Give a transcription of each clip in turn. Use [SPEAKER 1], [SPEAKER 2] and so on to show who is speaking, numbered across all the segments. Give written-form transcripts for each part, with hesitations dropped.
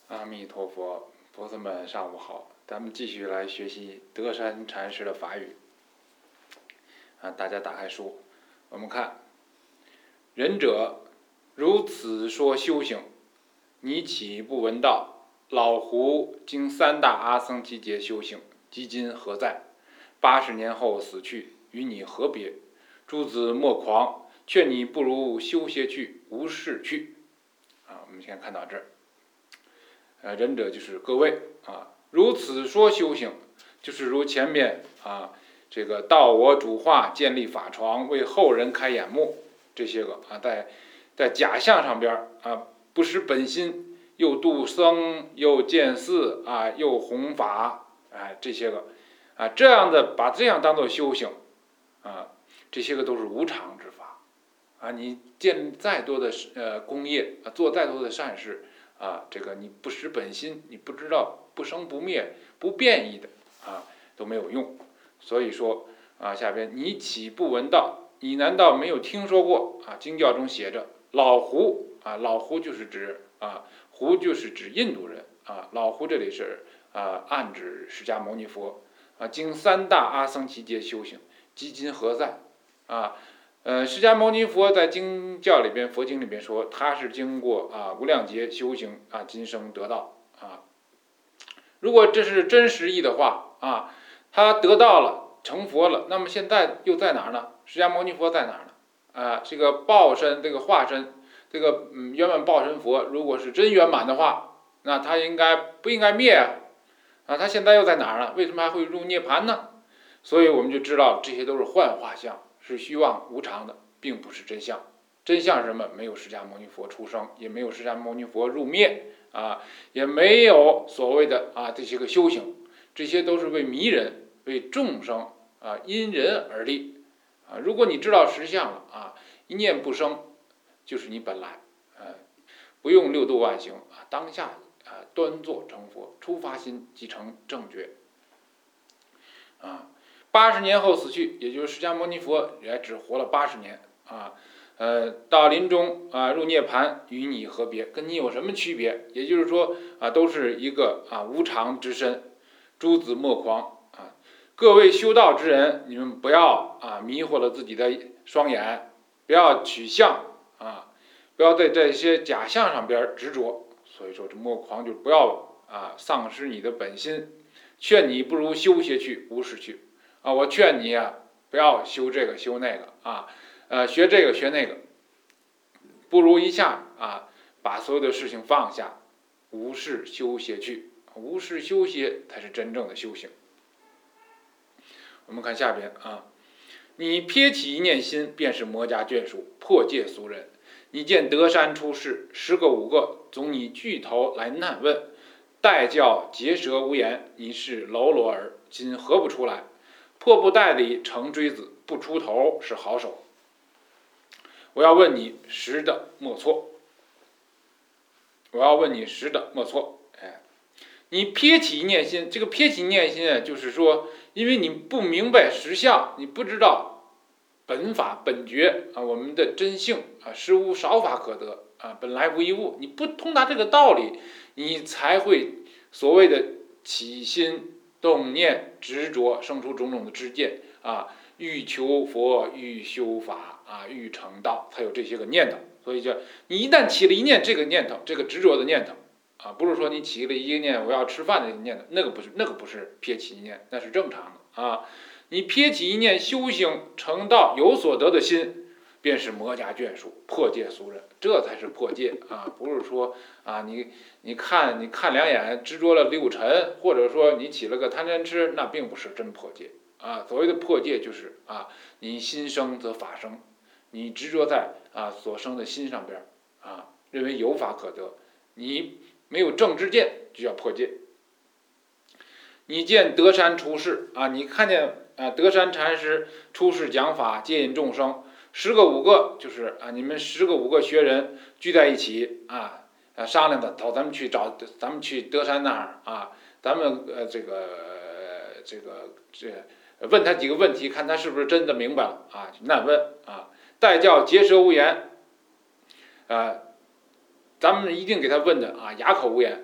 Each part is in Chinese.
[SPEAKER 1] 阿弥陀佛，菩萨们上午好，咱们继续来学习德山禅师的法语。大家打开书，我们看，仁者如此说修行，你岂不闻道？老胡经三大阿僧祇劫修行，基今何在？80年后死去，与你何别？诸子莫狂，劝你不如修些去，无事去。我们先看到这儿。仁者就是各位如此说修行，就是如前面这个道我主化，建立法床，为后人开眼目，这些个在假象上边不失本心，又度僧，又建寺又弘法这些个这样的把这样当做修行这些个都是无常之法你建再多的功业做再多的善事这个你不失本心，你不知道不生不灭、不变异的都没有用。所以说下边你岂不闻道？你难道没有听说过经教中写着老胡老胡就是指胡就是指印度人老胡这里是暗指释迦牟尼佛经三大阿僧祇劫修行，基今何在释迦牟尼佛在经教里边、佛经里边说，他是经过无量劫修行今生得道如果这是真实义的话他得道了，成佛了，那么现在又在哪儿呢？释迦牟尼佛在哪儿呢？这个报身，这个化身，这个圆满报身佛，如果是真圆满的话，那他不应该灭他现在又在哪儿呢？为什么还会入涅槃呢？所以我们就知道这些都是幻化相。是虚妄无常的，并不是真相。真相是什么？没有释迦牟尼佛出生，也没有释迦牟尼佛入灭也没有所谓的这些个修行，这些都是为迷人、为众生因人而立如果你知道实相了一念不生，就是你本来不用六度万行当下端坐成佛，初发心即成正觉80年后死去，也就是释迦牟尼佛也只活了80年到临终入涅槃，与你何别？跟你有什么区别？也就是说都是一个无常之身。诸子莫狂各位修道之人，你们不要迷惑了自己的双眼，不要取相不要在这些假象上边执着。所以说这莫狂就不要丧失你的本心，劝你不如修些去，无事去我劝你不要修这个修那个学这个学那个，不如一下把所有的事情放下，无事修些去，无事修些才是真正的修行。我们看下边你撇起一念心，便是魔家眷属，破戒俗人。你见德山出世，10个5个总以巨头来难问，待教结舌无言，你是喽啰儿，今何不出来？破布袋里成锥子，不出头是好手。我要问你实的莫错，我要问你实的莫错。你撇起一念心，这个撇起一念心就是说，因为你不明白实相，你不知道本法本觉我们的真性实无少法可得本来无一物，你不通达这个道理，你才会所谓的起心动念执着，生出种种的知见欲求佛，欲修法欲成道，才有这些个念头。所以你一旦起了一念这个念头，这个执着的念头不是说你起了一个念我要吃饭的念头，那个不是撇起一念，那是正常的你撇起一念修行成道有所得的心，便是魔家眷属，破戒俗人，这才是破戒不是说你看两眼执着了6尘，或者说你起了个贪嗔痴，那并不是真破戒所谓的破戒就是你心生则法生，你执着在所生的心上边认为有法可得，你没有正知见，就叫破戒。你见德山出世你看见德山禅师出世讲法，接引众生，10个5个就是你们10个5个学人聚在一起商量的，走，咱们去德山那儿咱们问他几个问题，看他是不是真的明白了难问待教结舌无言咱们一定给他问的哑口无言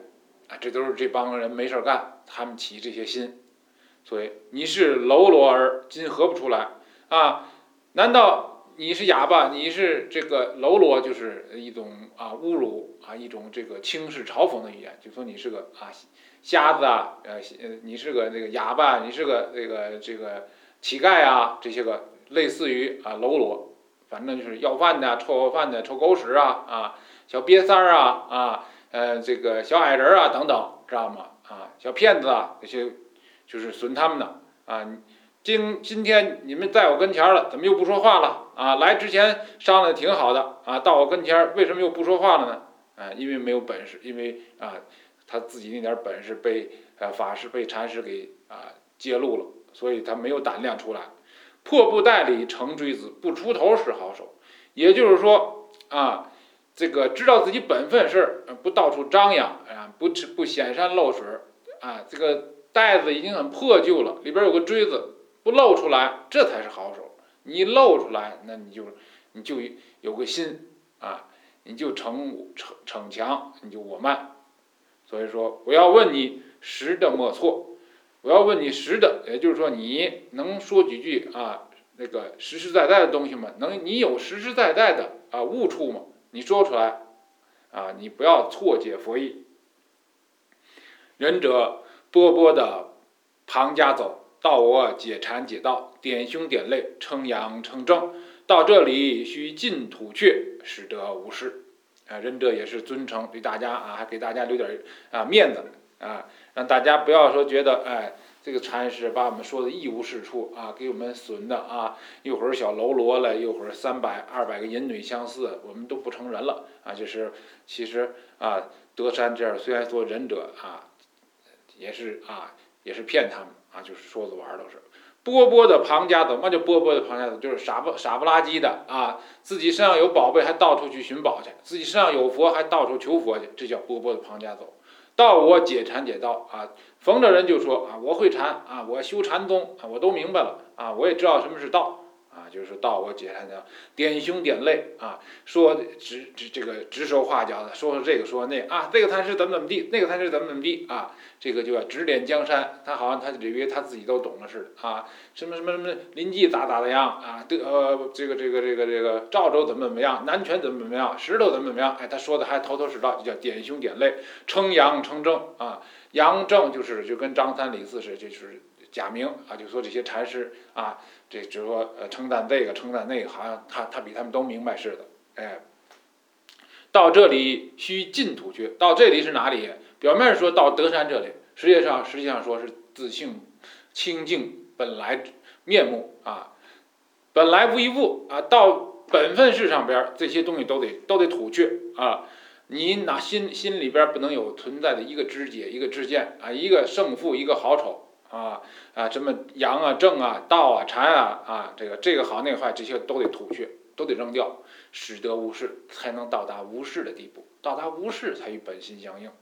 [SPEAKER 1] 啊，这都是这帮人没事干，他们起这些心。所以你是喽啰儿，今何不出来啊？难道你是哑巴？你是这个喽啰，就是一种侮辱啊，一种这个轻视嘲讽的语言，就说你是个瞎子啊，你是个这个哑巴，你是个这个乞丐啊，这些个类似于喽啰，反正就是要饭的、臭饭的、臭狗屎小瘪三儿这个小矮人啊等等，知道吗？小骗子这些就是损他们的今天你们在我跟前了，怎么又不说话了来之前商量的挺好的到我跟前为什么又不说话了呢？因为没有本事，因为他自己那点本事被法师被禅师给揭露了，所以他没有胆量出来。破布袋里成锥子，不出头是好手。也就是说这个知道自己本分事不到处张扬不显山露水这个袋子已经很破旧了，里边有个锥子，不露出来，这才是好手。你露出来，那你就有个心你就逞强，你就我慢。所以说，我要问你实的莫错，我要问你实的，也就是说，你能说几句那个实实在在的东西吗？你有实实在在的悟处吗？你说出来你不要错解佛意。仁者波波的旁家走，道我解禅解道，点胸点泪，称扬称正。到这里须尽吐却，使得无事。仁者也是尊称，对大家还给大家留点面子让大家不要说觉得这个禅师把我们说的一无是处给我们损的一会儿小喽啰了，一会儿300、200个淫女相似，我们都不成人了就是其实德山这样虽然说仁者也是骗他们就是说着玩都是。波波的旁家走，那就波波的旁家走，就是傻不拉几的自己身上有宝贝还到处去寻宝去，自己身上有佛还到处求佛去，这叫波波的旁家走。道我解禅解道逢着人就说我会禅我修禅宗我都明白了我也知道什么是道就是道我解禅解道，点胸点泪说这个指手画脚的，说这个说那这个禅师怎么地，那个禅师怎么地这个就要指点江山，他好像他以为他自己都懂了似的什么临济咋的样这个赵州怎么样，南拳怎么样，石头怎么样他说的还头头是道，就叫点胸点泪，称扬称正扬正就跟张三李四是就是假名就说这些禅师这只说称赞这个称赞那个，好像他比他们都明白似的到这里须尽吐却，到这里是哪里？表面说到德山这里，实际上说是自性清净本来面目本来无一物到本分事上边这些东西都得吐却你心里边不能有存在的一个知解一个知见一个胜负一个好丑什么阳正道禅这个好那个坏，这些都得吐却，都得扔掉，使得无事，才能到达无事的地步。到达无事才与本心相应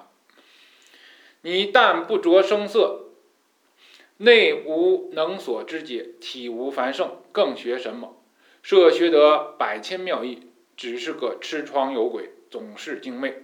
[SPEAKER 1] 你但不着声色，内无能所知解，体无繁盛，更学什么？设学得百千妙义，只是个痴疮有鬼，总是精昧。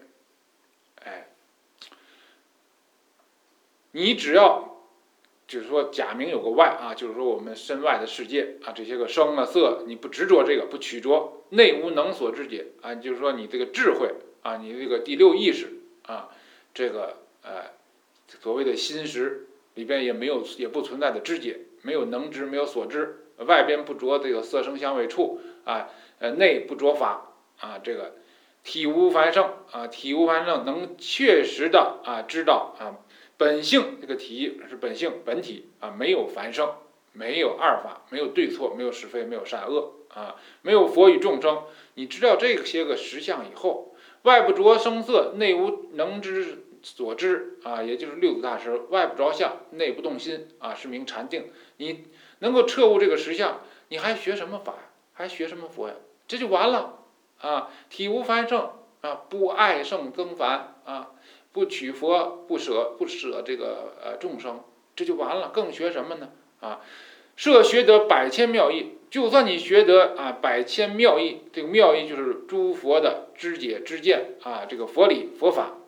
[SPEAKER 1] 你只要就是说假名有个外就是说我们身外的世界这些个声色，你不执着这个，不取着，内无能所知解就是说你这个智慧你这个第六意识这个所谓的心识里边也不存在的知解，没有能知，没有所知，外边不着这个色声香味触内不着法这个体无繁盛体无繁盛，能确实的知道本性，这个体是本性本体没有繁盛，没有二法，没有对错，没有是非，没有善恶没有佛与众生。你知道这些个实相以后，外不着声色，内无能知所知也就是六祖大师，外不着相，内不动心是名禅定。你能够彻悟这个实相，你还学什么法呀？还学什么佛呀？这就完了体无繁盛不爱圣增繁不取佛，不舍这个众生，这就完了。更学什么呢设学得百千妙义，就算你学得百千妙义，这个妙义就是诸佛的知解知见这个佛理佛法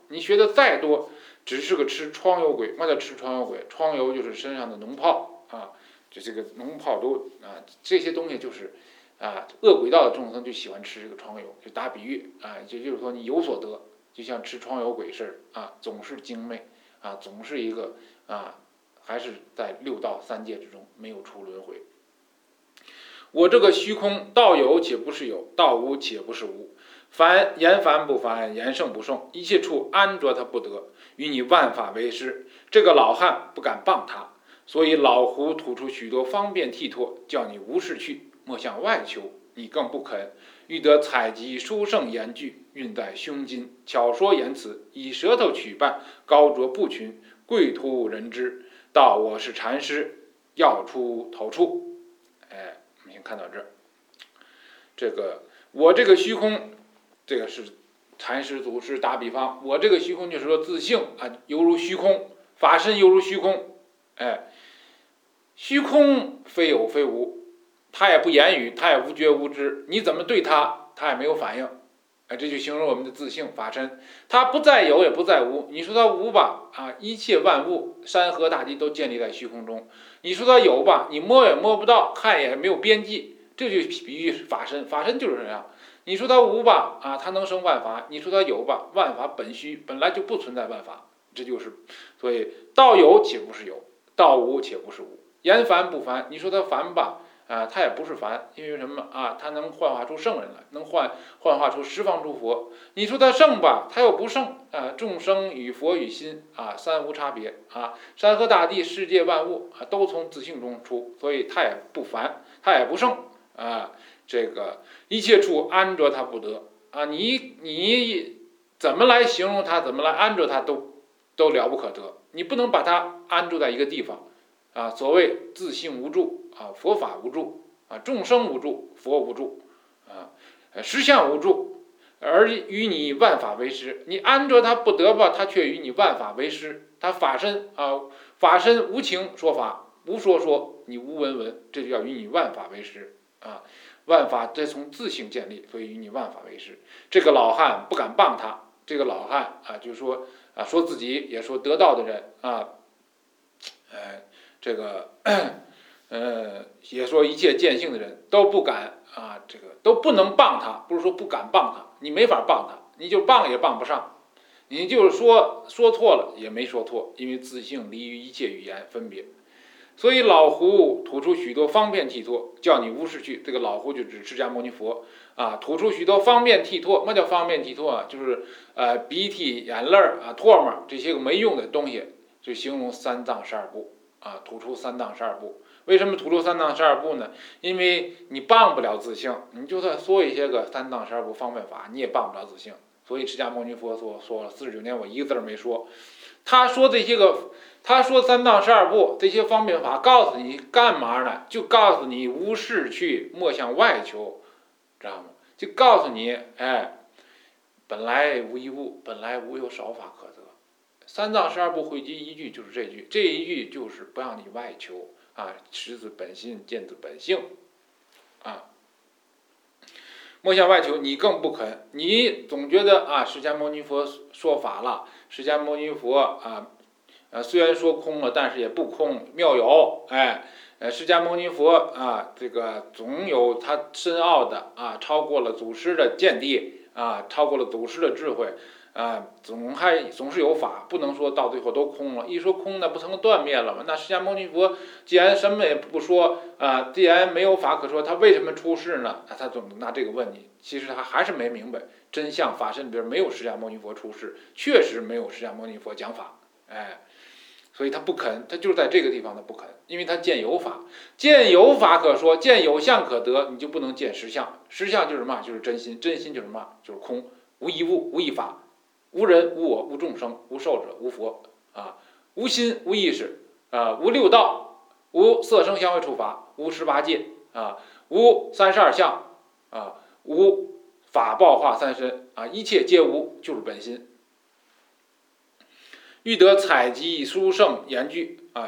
[SPEAKER 1] 你学的再多，只是个吃疮疣鬼。嘛叫吃疮疣鬼？疮疣就是身上的脓泡啊，就这个脓泡都啊，这些东西就是啊，恶鬼道的众生就喜欢吃这个疮疣，就打比喻啊，就是说你有所得，就像吃疮疣鬼似的啊，总是精媚啊，总是一个啊，还是在六道三界之中没有出轮回。我这个虚空，道有且不是有，道无且不是无。凡言凡不凡，言圣不圣，一切处安着他不得，与你万法为师。这个老汉不敢谤他，所以老胡吐出许多方便剔脱，叫你无事去，莫向外求。你更不肯，欲得采集殊胜言句，运在胸襟，巧说言辞，以舌头取伴，高着不群，贵图人知。道我是禅师，要出头出。哎，我们先看到这儿。这个我这个虚空，这个是禅师祖师打比方，我这个虚空就是说自性啊，犹如虚空，法身犹如虚空。哎，虚空非有非无，他也不言语，他也无觉无知，你怎么对他，他也没有反应。哎，这就形容我们的自性法身，它不在有也不在无。你说它无吧，啊，一切万物山河大地都建立在虚空中。你说它有吧，你摸也摸不到，看也没有边际。这就比喻法身，法身就是这样。你说它无吧，啊，它能生万法；你说它有吧，万法本虚，本来就不存在万法。这就是，所以道有且不是有，道无且不是无。言凡不凡，你说它凡吧，啊，它也不是凡，因为什么啊？它能幻化出圣人来，能幻化出十方诸佛。你说它圣吧，它又不圣啊。众生与佛与心啊，三无差别啊。山河大地、世界万物啊，都从自性中出，所以它也不凡，它也不圣啊。这个一切处安着它不得啊。你怎么来形容它，怎么来安着它，都了不可得。你不能把它安住在一个地方啊。所谓自性无住啊，佛法无住啊，众生无住，佛无住啊，实相无住，而与你万法为师。你安着它不得吧，它却与你万法为师。它法身啊，法身无情说法，无说，你无闻，这就叫与你万法为师啊。万法这从自性建立，所以与你万法为师。这个老汉不敢谤他，这个老汉啊，就是说啊，说自己也说得道的人啊，这个也说一切见性的人都不敢啊，这个都不能谤他，不是说不敢谤他，你没法谤他，你就谤也谤不上，你就是说错了也没说错，因为自性离于一切语言分别。所以老胡吐出许多方便剔脱，叫你无事去。这个老胡就指释迦牟尼佛啊，吐出许多方便剔脱。什么叫方便剔脱啊？就是鼻涕、眼泪啊、唾沫这些个没用的东西，就形容三藏十二部啊，吐出三藏十二部。为什么吐出三藏十二部呢？因为你谤不了自性，你就算说一些个三藏十二部方便法，你也谤不了自性。所以释迦牟尼佛说了49年，我一个字没说。他说这些个。他说三藏十二部这些方便法，告诉你干嘛呢？就告诉你无事去，莫向外求，知道吗？就告诉你，哎，本来无一物，本来无有少法可得。三藏十二部汇集一句就是这句，这一句就是不让你外求啊，识自本心，见自本性啊。莫向外求，你更不肯，你总觉得啊，释迦牟尼佛说法了，释迦牟尼佛啊。虽然说空了，但是也不空，妙有，哎，释迦牟尼佛啊，这个总有他深奥的啊，超过了祖师的见地啊，超过了祖师的智慧啊，总是有法，不能说到最后都空了。一说空，那不成断灭了吗？那释迦牟尼佛既然什么也不说啊，既然没有法可说，他为什么出世呢？他总拿这个问你，其实他还是没明白真相。法身里边没有释迦牟尼佛出世，确实没有释迦牟尼佛讲法，哎。所以他不肯，他就是在这个地方他不肯，因为他见有法，见有法可说，见有相可得，你就不能见实相。实相就是什么？就是真心，真心就是什么？就是空，无一物，无一法，无人，无我，无众生，无寿者，无佛啊，无心，无意识啊，无六道，无色声香味触法，无18界啊，无32相啊，无法报化三身啊，一切皆无，就是本心。欲得采集殊胜言句啊，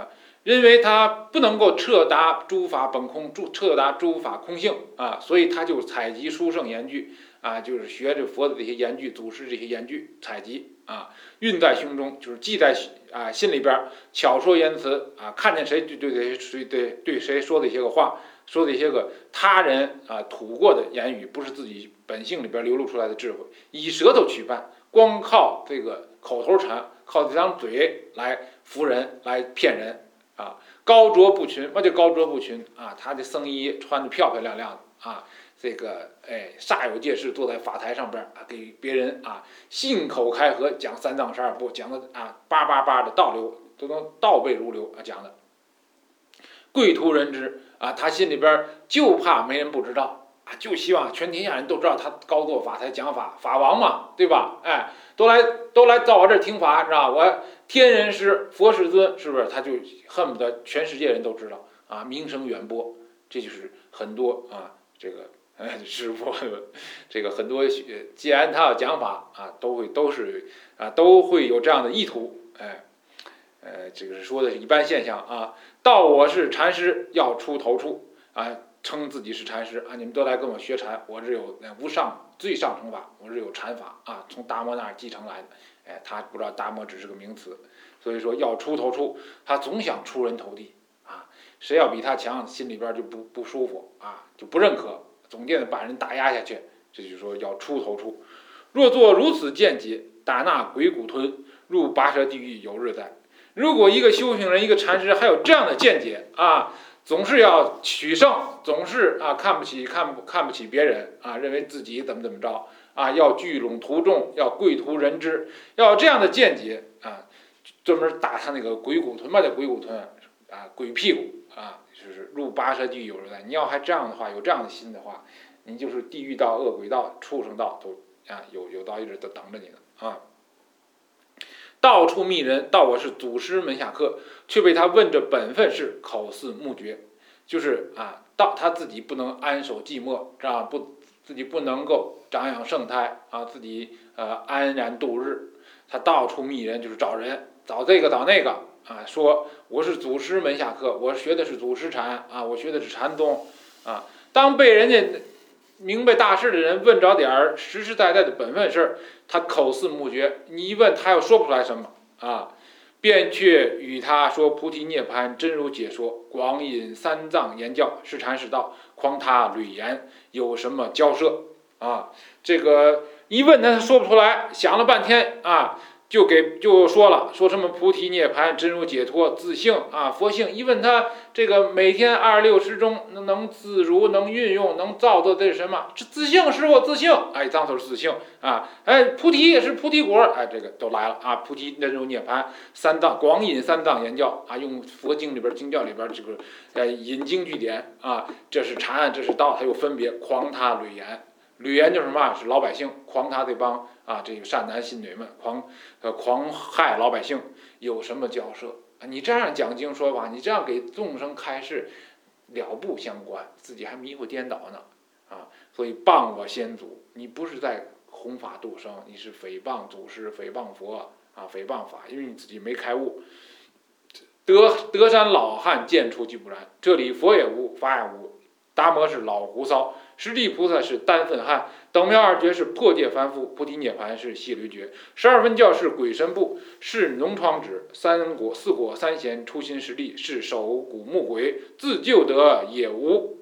[SPEAKER 1] 认为他不能够彻达诸法本空，彻达诸法空性啊，所以他就采集殊胜言句啊，就是学着佛的这些言句，祖师这些言句采集啊，运在胸中，就是记在心里边，巧说言辞啊，看见谁就对谁说的一些个话，说的一些个他人吐过的言语，不是自己本性里边流露出来的智慧，以舌头取伴，光靠这个口头禅，靠这张嘴来服人，来骗人。高卓不群，什么叫高卓不群啊？他的僧衣穿得漂漂亮亮的啊，这个煞有介事坐在法台上边给别人信口开河讲三藏十二部，讲的叭叭叭的倒流，都能倒背如流讲的。贵图人知他心里边就怕没人不知道就希望全天下人都知道他高坐法台讲法，法王嘛，对吧？都来到我这儿听法，知道我天人师佛世尊，是不是？他就恨不得全世界人都知道名声远播。这就是很多这个师傅这个很多既然他要讲法都会有这样的意图。这个是说的是一般现象到我是禅师要出头处称自己是禅师你们都来跟我学禅，我是有无上最上乘法，我是有禅法从达摩那儿继承来的。他不知道达摩只是个名词，所以说要出头处，他总想出人头地谁要比他强，心里边就不舒服就不认可，总见得把人打压下去。这就是说要出头处。若作如此见解，打那鬼骨吞，入拔舌地狱有日在。如果一个修行人，一个禅师还有这样的见解总是要取胜，总是看不起别人认为自己怎么着要聚拢徒众，要贵图人知，要有这样的见解专门打他那个鬼骨吞。嘛叫鬼骨吞鬼屁股就是入拔舌地狱有日在。你要还这样的话，有这样的心的话，你就是地狱道、恶鬼道、畜生道都有道一直都等着你呢到处密人，道我是祖师门下客，却被他问着本分事，口似木绝。就是到他自己不能安守寂寞，自己不能够长养圣态自己安然度日，他到处密人，就是找人，找这个找那个说我是祖师门下客，我学的是祖师禅我学的是禅宗当被人家明白大事的人问着点实实在在的本分事，他口似木绝，你一问他又说不出来什么便却与他说菩提涅槃真如解说，广引三藏言教，是禅是道，诳他履言，有什么交涉这个一问他说不出来，想了半天就说了，说什么菩提涅槃真如解脱自性佛性。一问他这个每天26时中能自如，能运用，能造作的是什么？自性，师傅，自性藏头是自性菩提也是菩提果这个都来了菩提真如涅槃三藏，广引三藏言教用佛经里边经教里边这个引经据典这是禅，这是道，他又分别诳他履言。履言就是什么？是老百姓诳他这帮这个善男信女们，诳害老百姓，有什么交涉你这样讲经说法，你这样给众生开示，了不相关，自己还迷糊颠倒呢所以谤我先祖，你不是在弘法度生，你是诽谤祖师，诽谤佛诽谤法，因为你自己没开悟。德山老汉见出即不然，这里佛也无，法也无，达摩是老胡骚，十地菩萨是单分汉，等妙二绝是破戒凡夫，菩提涅槃是细驴诀，12分教是鬼神部，是脓疮纸，四果三贤出心实力，是手骨木鬼，自救得也无。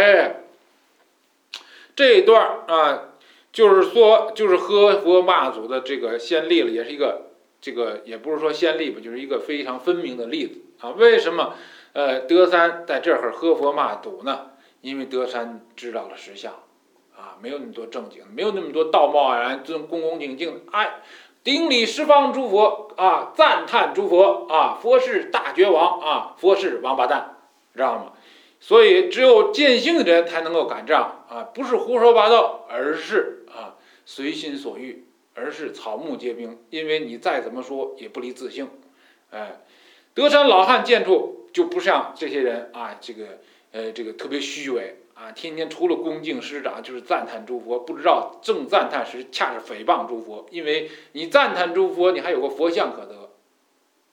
[SPEAKER 1] 这一段就是说就是喝佛骂祖的这个先例了，也是一个这个也不是说先例吧，就是一个非常分明的例子为什么德山在这儿喝佛骂祖呢？因为德山知道了实相没有那么多正经，没有那么多道貌岸然、恭恭敬敬顶礼十方诸佛赞叹诸佛佛是大觉王佛是王八蛋，知道吗？所以只有见性的人才能够敢这样不是胡说八道，而是随心所欲，而是草木皆兵，因为你再怎么说也不离自性。德山老汉见处就不像这些人这个特别虚伪天天除了恭敬师长就是赞叹诸佛，不知道正赞叹时恰是诽谤诸佛，因为你赞叹诸佛，你还有个佛像可得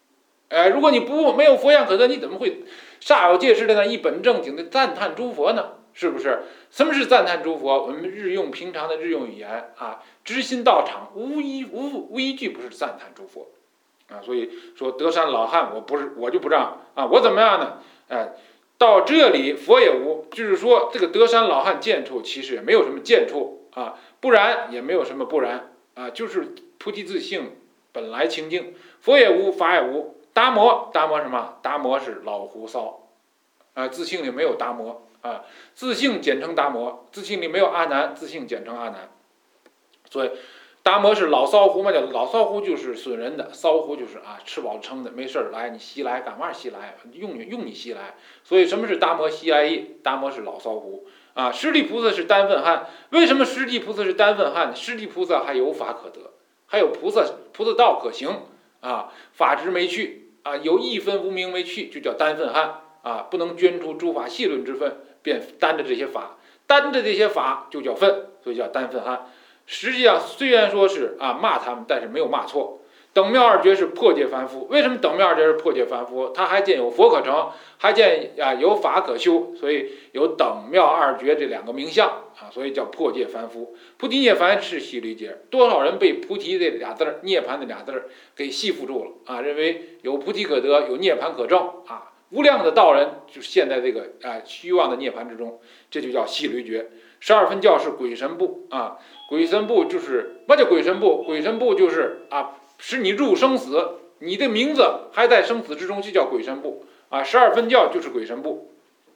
[SPEAKER 1] 如果你没有佛像可得，你怎么会煞有介事的呢？一本正经的赞叹诸佛呢？是不是？什么是赞叹诸佛？我们平常的日用语言啊，知心道场，无一句不是赞叹诸佛啊。所以说德山老汉，我就不让啊，我怎么样呢？到这里佛也无，就是说这个德山老汉见处，其实也没有什么见处啊，不然也没有什么不然啊，就是菩提自性本来清净，佛也无，法也无。达摩什么？达摩是老胡骚啊，自性里没有达摩啊，自性简称达摩，自性里没有阿难，自性简称阿难。所以达摩是老骚胡嘛，叫老骚胡就是损人的，骚胡就是啊吃饱撑的，没事来你袭来干嘛袭来？用你袭来。所以什么是达摩袭来意？达摩是老骚胡啊。释地菩萨是单分汉，为什么释地菩萨是单分汉？释地菩萨还有法可得，还有菩萨道可行啊，法执没去啊，有一分无明没去，就叫单分汉啊，不能捐出诸法细论之分，便担着这些法，就叫分，所以叫单分汉。实际上虽然说是骂他们，但是没有骂错。等妙二绝是破戒凡夫，为什么等妙二绝是破戒凡夫？他还见有佛可成，还见有法可修，所以有等妙二绝这两个名相啊，所以叫破戒凡夫。菩提涅槃是细律解，多少人被菩提这俩字儿、涅槃这俩字儿给系缚住了啊，认为有菩提可得，有涅槃可证啊。无量的道人就陷在这个虚妄的涅槃之中，这就叫细律绝。12分教是鬼神部啊，鬼神部就是什么叫鬼神部？鬼神部就是使你入生死，你的名字还在生死之中，就叫鬼神部啊。12分教就是鬼神部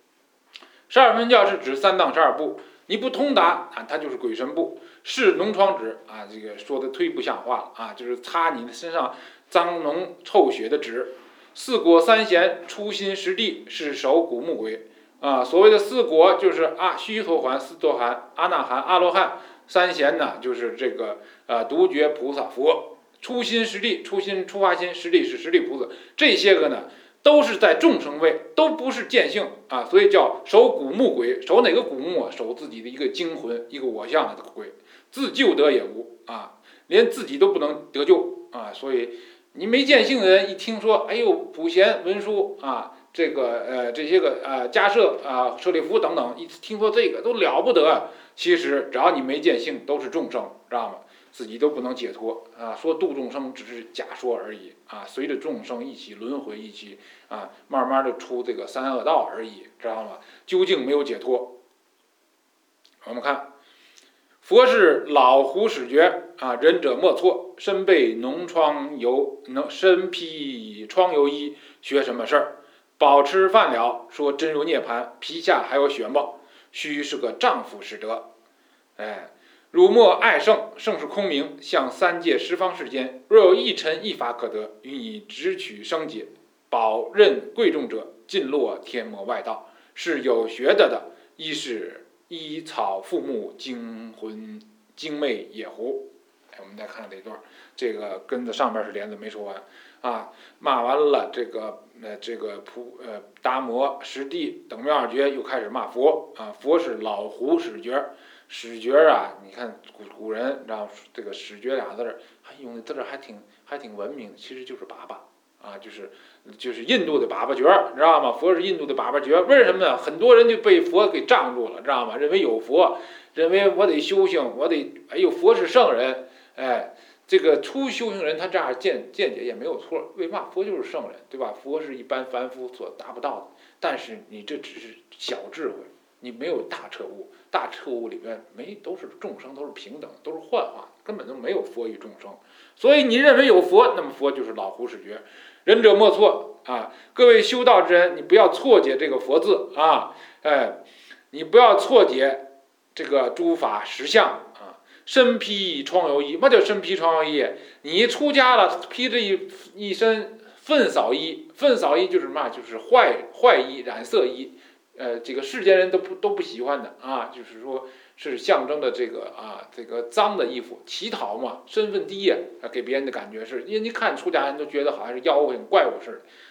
[SPEAKER 1] ，12分教是指三藏12部，你不通达它就是鬼神部。是脓疮纸啊，这个说的忒不像话了啊，就是擦你的身上脏脓臭血的纸。四果三贤初心实地是守古木鬼啊，所谓的四果就是须陀洹、斯陀含、阿那含、阿罗汉。三贤呢就是这个独觉菩萨佛。初心实地，初发心，实地是实地菩萨，这些个呢都是在众生位，都不是见性啊，所以叫守古木鬼。守哪个古木啊？守自己的一个精魂，一个我相的这个鬼，自救得也无啊，连自己都不能得救啊。所以你没见性的人一听说，哎呦，普贤文殊啊，这个这些个迦摄舍利弗等等，一听说这个都了不得。其实只要你没见性，都是众生，知道吗？自己都不能解脱啊！说度众生只是假说而已啊，随着众生一起轮回，一起慢慢的出这个三恶道而已，知道吗？究竟没有解脱。我们看，佛是老胡使觉啊，仁者莫错，身被脓疮油，身披疮油衣，学什么事儿？饱吃饭了，说真如涅槃，皮下还有血沫，须是个丈夫使得，汝莫爱圣，圣是空名，向三界十方世间，若有一尘一法可得，予以直取生解，保任贵重者，尽落天魔外道。是有学的，一是依草覆木，精魂精魅野狐。我们再看这一段，这个跟着上面是连着没说完啊。骂完了这个达摩、实地等妙二绝，又开始骂佛啊。佛是老胡使觉。使觉你看古人，知道这个使觉俩字儿，还用的字儿还挺文明的，其实就是粑粑啊，就是印度的粑粑角，知道吗？佛是印度的粑粑角，为什么呢？很多人就被佛给障住了，知道吗？认为有佛，认为我得修行，佛是圣人，这个初修行人他这样见解也没有错，为嘛？佛就是圣人，对吧？佛是一般凡夫所达不到的，但是你这只是小智慧。你没有大彻悟，大彻悟里面都是众生，都是平等，都是幻化，根本就没有佛与众生。所以你认为有佛，那么佛就是老胡使觉。仁者莫错啊！各位修道之人，你不要错解这个佛字啊！你不要错解这个诸法实相啊！身披疮油衣，什么叫身披疮油衣？你出家了，披着一身粪扫衣，粪扫衣就是什么？就是坏衣、染色衣。这个世间人都不喜欢的啊，就是说是象征的这个脏的衣服，乞讨嘛，身份低呀，给别人的感觉是，因为你看出家人都觉得好像是妖怪怪物似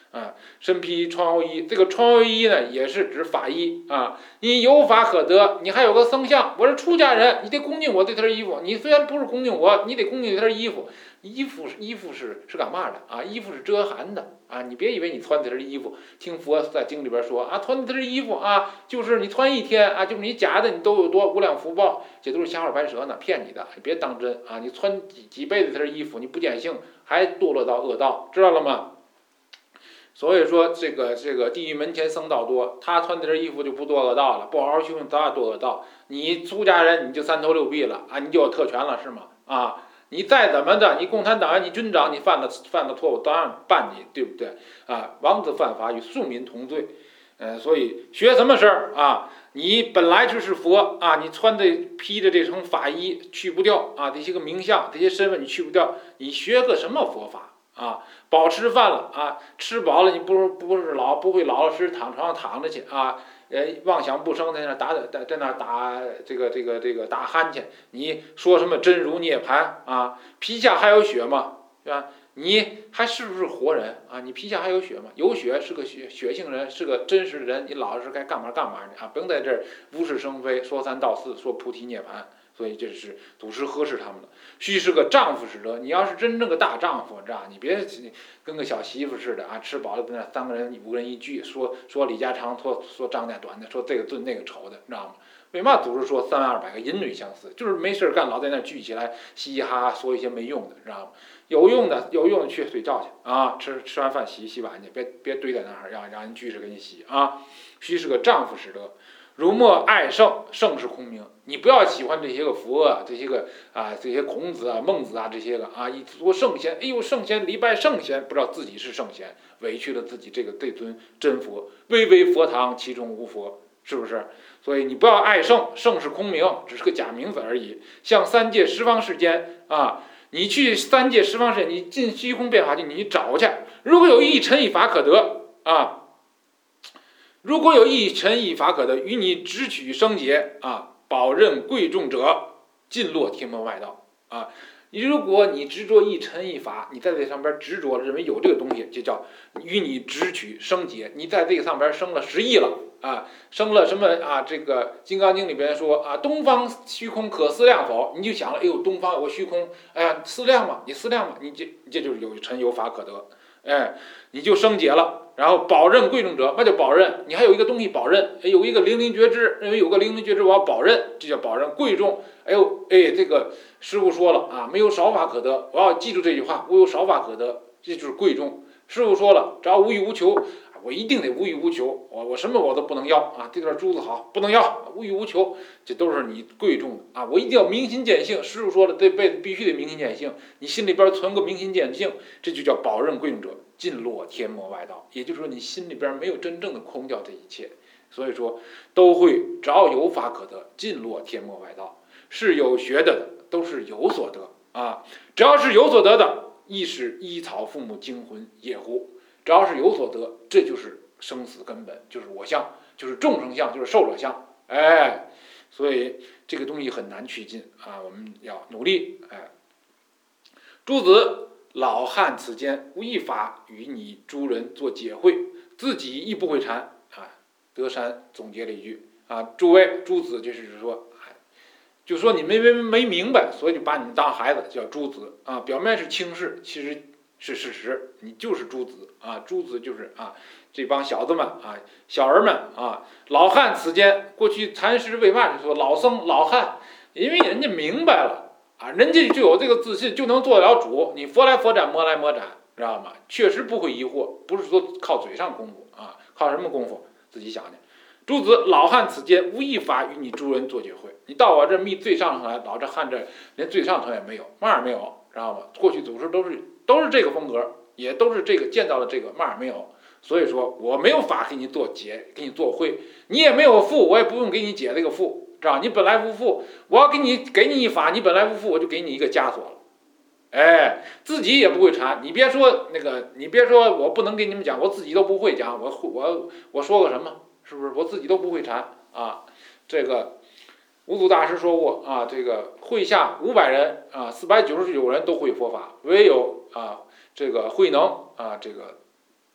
[SPEAKER 1] 啊，身披穿后衣，这个穿后衣呢，也是指法衣啊。你有法可得，你还有个僧相，我是出家人，你得恭敬我这身衣服。你虽然不是恭敬我，你得恭敬这身衣服。衣服是干嘛的啊？衣服是遮寒的啊！你别以为你穿这身衣服，听佛在经里边说啊，穿这身衣服啊，就是你穿一天啊，就是你假的，你都有多无量福报，这都是瞎话白舌呢，骗你的，你别当真啊！你穿几辈子这身衣服，你不见性，还堕落到恶道，知道了吗？所以说这个地狱门前僧道多，他穿这身衣服就不堕恶道了，不好好修行早晚堕恶道。你出家人你就三头六臂了啊，你就有特权了是吗？啊！你再怎么的，你共产党员，你军长，你犯了错误，当然办你，对不对？啊，王子犯法与庶民同罪，所以学什么事儿啊？你本来就是佛啊，你穿的披着这层法衣去不掉啊，这些个名相，这些身份你去不掉，你学个什么佛法啊？饱吃饭了啊，吃饱了你不会老老实实躺床上躺着去啊？妄想不生，在那打这个打鼾去，你说什么真如涅槃啊？皮下还有血吗？是吧？你还是不是活人啊？你皮下还有血吗？有血，是个血性人，是个真实人，你老实该干嘛干嘛去啊！甭在这儿无事生非，说三道四，说菩提涅槃。所以这是祖师呵斥他们的。须是个丈夫使得，你要是真正个大丈夫，知道你别跟个小媳妇似的啊，吃饱了跟那3个人5个人一句，说李家长，说张家短的，说这个钝那个丑的，知道吗？为嘛祖师说300-200个淫女相似？就是没事干，老在那聚起来嘻嘻哈哈说一些没用的，知道吗？有用的去睡觉去啊，吃完饭洗碗去，别堆在那儿，让人居士给你洗啊。须是个丈夫使得。如莫爱圣，圣是空名。你不要喜欢这些个佛啊，这些个啊，这些孔子啊、孟子啊这些个啊，一说圣贤，哎呦圣贤礼拜圣贤，不知道自己是圣贤，委屈了自己这尊真佛。巍巍佛堂，其中无佛，是不是？所以你不要爱圣，圣是空名，只是个假名字而已。像3界十方世间啊，你去3界十方世界，你进虚空变法界，你去找去。如果有一尘一法可得啊。如果有一尘一法可得，与你直取生劫啊，保任贵重者，尽落天门外道啊。如果你执着一尘一法，你在这上边执着认为有这个东西，就叫与你直取生劫。你在这个上边生了10亿了啊，生了什么啊？这个《金刚经》里边说啊，东方虚空可思量否？你就想了，哎呦，东方有个虚空，哎呀，思量嘛，你思量嘛，你这就是有尘有法可得，哎，你就生劫了。然后保任贵重者，那叫保任。你还有一个东西保任，哎，有一个灵灵觉知，认为有个灵灵觉知，我要保任，这叫保任贵重。哎呦，哎，这个师傅说了啊，没有少法可得，我要记住这句话，我有少法可得，这就是贵重。师傅说了，只要无欲无求，我一定得无欲无求，我什么我都不能要啊，这段珠子好不能要，无欲无求，这都是你贵重的啊。我一定要明心见性，师傅说了，这辈子必须得明心见性，你心里边存个明心见性，这就叫保任贵重者。尽落天魔外道，也就是说你心里边没有真正的空掉这一切，所以说都会只要有法可得，尽落天魔外道，是有学的都是有所得啊，只要是有所得的，亦是依草父母精魂业乎，只要是有所得，这就是生死根本，就是我相，就是众生相，就是受者相，哎，所以这个东西很难去尽啊，我们要努力，哎，诸子。老汉此间无一法与你诸人做解会，自己亦不会禅啊。德山总结了一句啊，诸位诸子，就是说，就说你们没明白，所以就把你们当孩子，叫诸子啊。表面是轻视，其实是事实，你就是诸子啊。诸子就是啊，这帮小子们啊，小儿们啊。老汉此间，过去禅师为嘛就说老僧老汉，因为人家明白了。啊，人家就有这个自信，就能做得了主。你佛来佛斩，魔来魔斩，知道吗？确实不会疑惑，不是说靠嘴上功夫啊，靠什么功夫？自己想想。诸子老汉此间无一法与你诸人做解会。你到我这密最上层来，老这汉这连最上层也没有，嘛也没有，知道吗？过去祖师都是这个风格，也都是这个见到了这个嘛也没有。所以说我没有法给你做解，给你做会，你也没有父，我也不用给你解这个父。知道你本来无父，我要给你一法，你本来无父，我就给你一个枷锁了。哎，自己也不会禅，你别说那个，你别说我不能给你们讲，我自己都不会讲，我说个什么？是不是我自己都不会禅啊？这个五祖大师说过啊，这个会下500人啊，499人都会佛法，唯有啊这个慧能啊这个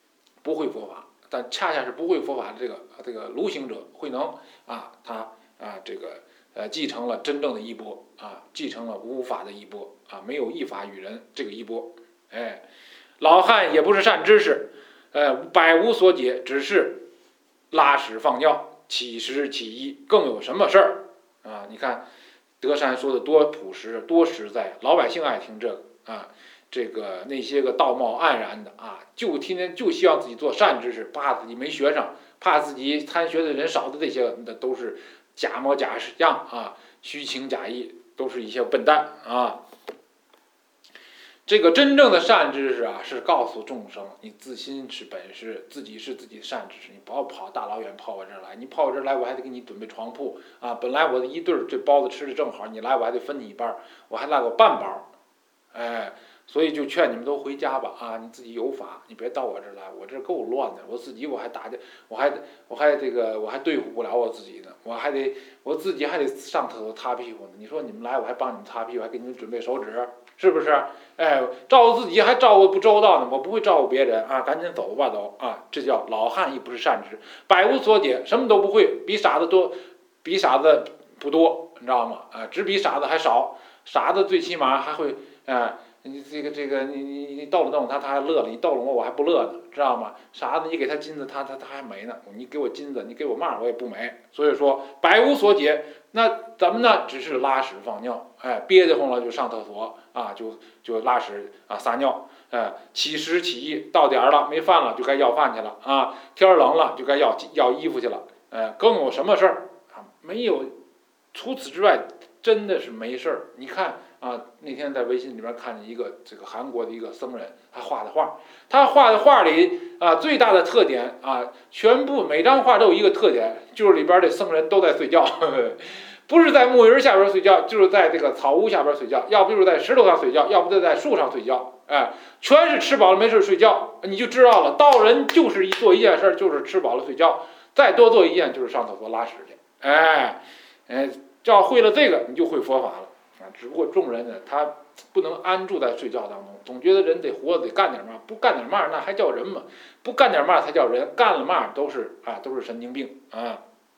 [SPEAKER 1] 不会佛法，但恰恰是不会佛法的这个卢行者慧能啊，他继承了真正的衣钵啊，继承了无法的衣钵啊，没有一法与人这个衣钵。老汉也不是善知识，百无所解，只是拉屎放尿，起食起衣，更有什么事儿啊？你看德山说的多朴实，多实在，老百姓爱听这个啊。这个那些个道貌岸然的啊，就天天就希望自己做善知识，怕自己没学上，怕自己参学的人少的这些，那都是假模假样啊，虚情假意，都是一些笨蛋啊。这个真正的善知识啊，是告诉众生，你自心是本事，自己是自己的善知识，你不要跑大老远跑我这儿来，你跑我这儿来，我还得给你准备床铺啊。本来我的一对这包子吃的正好，你来我还得分你一半，我还来个半包，所以就劝你们都回家吧啊！你自己有法，你别到我这儿来，我这够乱的，我自己我还打架，我还对付不了我自己呢，我自己还得上厕所擦屁股呢。你说你们来，我还帮你们擦屁股，还给你们准备手纸，是不是？照顾自己还照顾不周到呢，我不会照顾别人啊，赶紧走吧都啊！这叫老汉亦不是善知，百无所解，什么都不会，比傻子多，比傻子不多，你知道吗？只比傻子还少，傻子最起码还会你你逗了逗他，他还乐了；你逗了我还不乐呢，知道吗？傻子，你给他金子，他还美呢。你给我金子，你给我嘛，我也不美。所以说，百无所解。那咱们呢，只是拉屎放尿，憋得慌了就上厕所啊，就拉屎啊撒尿，起食起意，到点儿了没饭了就该要饭去了啊，天冷了就该要衣服去了，更有什么事儿啊？没有，除此之外真的是没事儿。你看。那天在微信里边看见一个这个韩国的一个僧人，他画的画里最大的特点全部每张画都有一个特点，就是里边的僧人都在睡觉，不是在木鱼下边睡觉，就是在这个草屋下边睡觉，要不就是在石头上睡觉，要不就在树上睡觉，全是吃饱了没事睡觉，你就知道了，道人就是做一件事就是吃饱了睡觉，再多做一件就是上厕所拉屎去，只要会了这个，你就会佛法了。只不过众人呢，他不能安住在睡觉当中，总觉得人得活得干点嘛，不干点嘛那还叫人吗？不干点嘛才叫人，干了嘛都是神经病啊！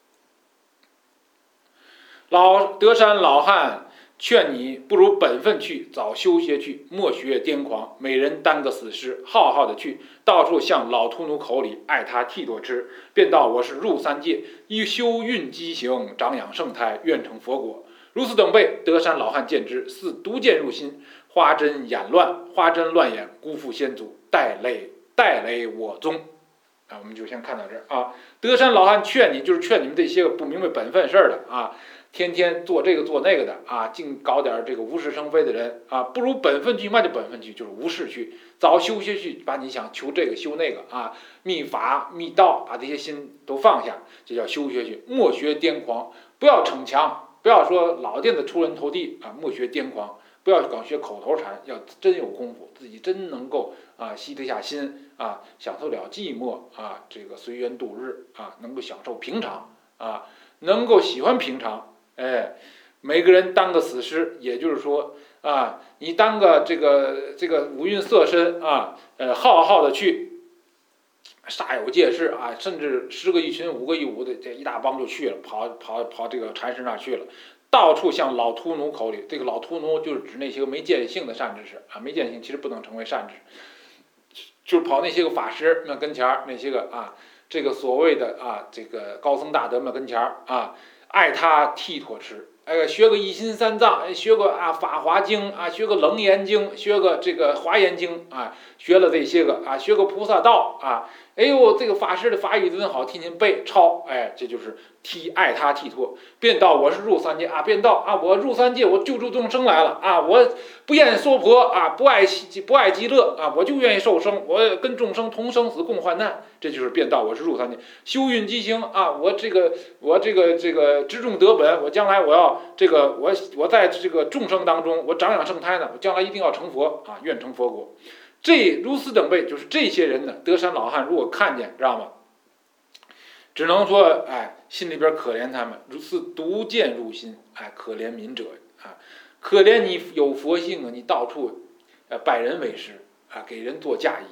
[SPEAKER 1] 德山老汉劝你不如本分去，早修些去，莫学癫狂，每人担个死尸，好好的去，到处向老秃奴口里爱他剃多吃，便道我是入三界，以修运机行，长养圣胎，愿成佛果。如此等辈，德山老汉见之，似毒箭入心，花针乱眼，辜负先祖，带累我宗。我们就先看到这儿啊。德山老汉劝你，就是劝你们这些个不明白本分事儿的天天做这个做那个的净搞点这个无事生非的人不如本分去，嘛就本分去，就是无事去，早修些去，把你想求这个修那个秘法秘道，把这些心都放下，这叫修些去，莫学癫狂，不要逞强。不要说老垫子出人头地莫学癫狂，不要光学口头禅，要真有功夫，自己真能够吸得下心享受了寂寞这个随缘度日能够享受平常能够喜欢平常，每个人当个死尸，也就是说你当个这个五蕴色身好好的去。煞有介事甚至10个一群5个一舞的这一大帮就去了，跑这个禅师那儿去了，到处向老秃奴口里，这个老秃奴就是指那些个没见性的善知识没见性其实不能成为善知识，就是跑那些个法师们跟前那些个这个所谓的这个高僧大德们跟前爱他剃脱吃。学个一心三藏，学个法华经学个楞严经，学个这个华严经学了这些个学个菩萨道哎呦，这个法师的法语真好，听您背抄，这就是爱他剃脱。便道我是入三界便道我入三界，我救助众生来了我不厌娑婆不爱极乐我就愿意受生，我跟众生同生死共患难，这就是便道我是入三界，修运机行我这个知众得本，我将来我要我在这个众生当中我长养圣胎呢，我将来一定要成佛愿成佛果。这如此等辈，就是这些人呢，德山老汉如果看见，知道吗？只能说，心里边可怜他们，如此毒箭入心，可怜悯者可怜你有佛性你到处拜人为师给人做嫁衣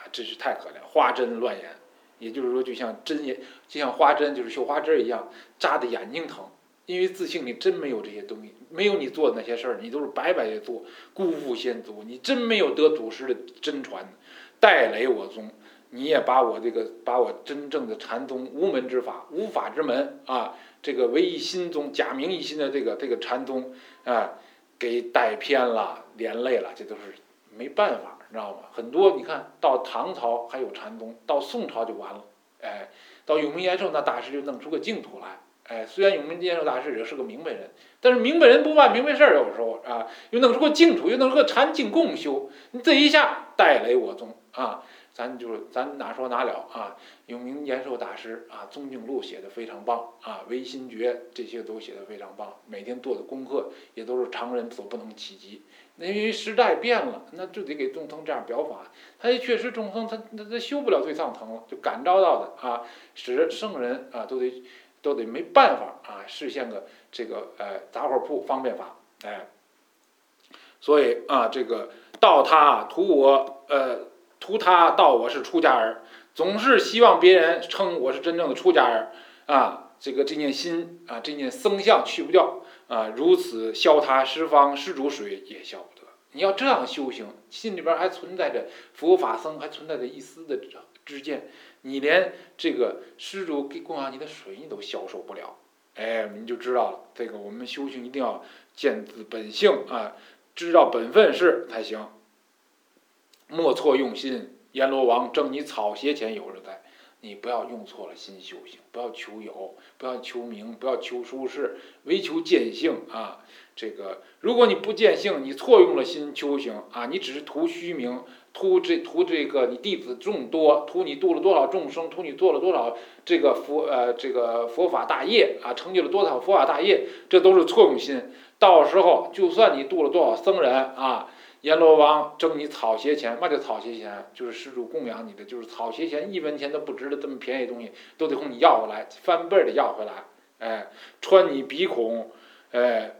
[SPEAKER 1] 真是太可怜，花针乱眼，也就是说，就像花针，就是绣花针一样，扎的眼睛疼。因为自信里真没有这些东西，没有你做的那些事儿，你都是白白的做，辜负先祖，你真没有得祖师的真传，带累我宗。你也把我真正的禅宗无门之法、无法之门啊，这个唯一心宗、假名一心的这个禅宗啊，给带偏了，连累了，这都是没办法，你知道吗？很多你看到唐朝还有禅宗，到宋朝就完了，哎，到永明延寿那大师就弄出个净土来，哎，虽然永明延寿大师也是个明白人，但是明白人不办明白事儿，有时候啊，又弄出个净土，又弄出个禅净共修，你这一下带累我宗啊。咱哪说哪了啊！永明延寿大师啊，《宗净录》写的非常棒啊，唯心诀这些都写的非常棒，每天做的功课也都是常人所不能企及。那因为时代变了，那就得给众生这样表法。他也确实众生他修不了最上层了，就感召到的啊，使圣人啊都得没办法啊，实现个这个杂货铺方便法，哎，所以啊，这个道他图他道我是出家人，总是希望别人称我是真正的出家人啊。这念心啊，这念僧相去不掉啊，如此消他十方施主水也消不得。你要这样修行，心里边还存在着佛法僧，还存在着一丝的知见，你连这个施主给供养你的水你都消受不了，哎，你就知道了。这个我们修行一定要见自本性啊，知道本分是才行。莫错用心，阎罗王正你草鞋前有日在。你不要用错了心修行，不要求有，不要求名，不要求舒适，唯求见性啊！这个，如果你不见性，你错用了心修行啊，你只是图虚名，图这个你弟子众多，图你度了多少众生，图你做了多少这个佛法大业啊，成就了多少佛法大业，这都是错用心。到时候就算你度了多少僧人啊。阎罗王征你草鞋钱，嘛叫草鞋钱？就是施主供养你的，就是草鞋钱，1文钱都不值的这么便宜的东西，都得从你要回来，翻倍的要回来。哎，穿你鼻孔，哎，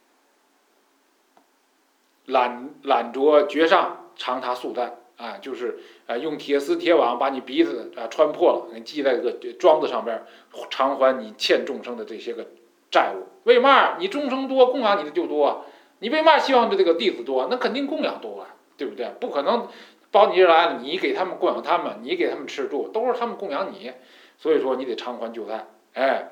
[SPEAKER 1] 揽着绝上，偿他宿债啊，就是用铁丝铁网把你鼻子穿破了，你系在这个桩子上边，偿还你欠众生的这些个债务。为嘛？你众生多，供养你的就多。你为嘛希望这个弟子多？那肯定供养多啊，对不对？不可能到你这来了，你给他们供养他们，你给他们吃住，都是他们供养你，所以说你得偿还旧债。哎，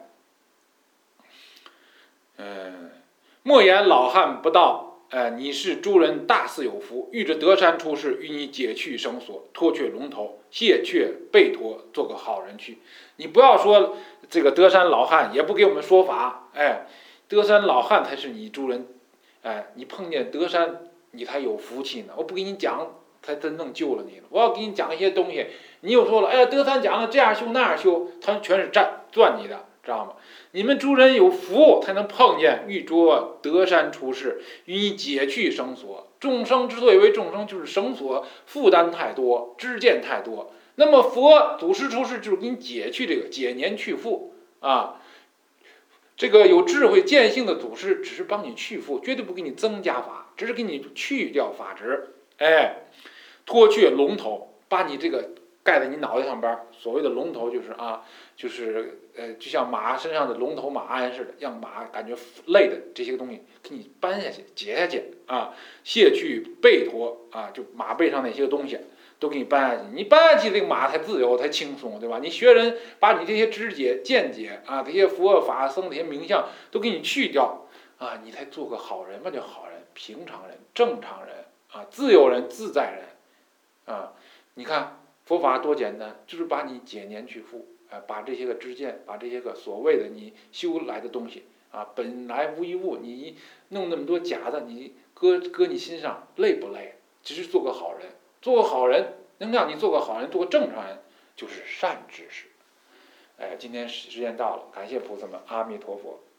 [SPEAKER 1] 莫言老汉不道，你是诸人大肆有福，遇着德山出世，与你解去绳索，脱却龙头，卸却背托，做个好人去。你不要说这个德山老汉也不给我们说法，哎，德山老汉才是你诸人。哎，你碰见德山，你才有福气呢。我不给你讲，才真正救了你了。我要给你讲一些东西，你又说了，哎呀，德山讲了这样修那样修，他全是赚你的，知道吗？你们诸人有福，才能碰见遇着德山出世，与你解去绳索。众生之所以为众生，就是绳索负担太多，知见太多。那么佛祖师出世，就是给你解去这个解年去负啊。这个有智慧见性的祖师只是帮你去负，绝对不给你增加法，只是给你去掉法执。哎，脱去龙头，把你这个盖在你脑袋上边，所谓的龙头就是就像马身上的龙头马鞍似的，让马感觉累的这些东西给你搬下去、解下去啊，卸去背驮啊，就马背上那些东西。都给你搬下去，你搬下去，这个马才自由，才轻松，对吧？你学人把你这些知解、见解啊，这些佛法僧这些名相都给你去掉啊，你才做个好人嘛，叫好人、平常人、正常人啊，自由人、自在人啊。你看佛法多简单，就是把你解年去负把这些个知见，把这些个所谓的你修来的东西啊，本来无一物，你弄那么多假的，你搁你心上累不累？只是做个好人。做个好人，能让你做个好人，做个正常人，就是善知识。今天时间到了，感谢菩萨们，阿弥陀佛。